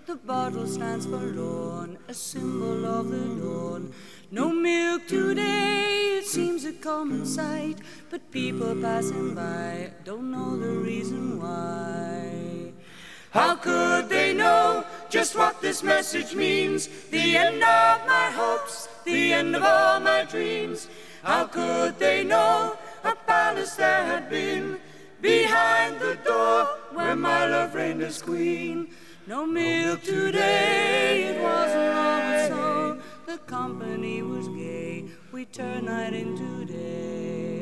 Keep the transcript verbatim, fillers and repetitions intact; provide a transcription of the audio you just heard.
The bottle stands forlorn, a symbol of the dawn. No milk today, it seems a common sight, but people passing by don't know the reason why. How could they know just what this message means? The end of my hopes, the end of all my dreams. How could they know a palace there had been behind the door where my love reigned as queen? No milk today, it wasn't always so. The company was gay, we turned night into day.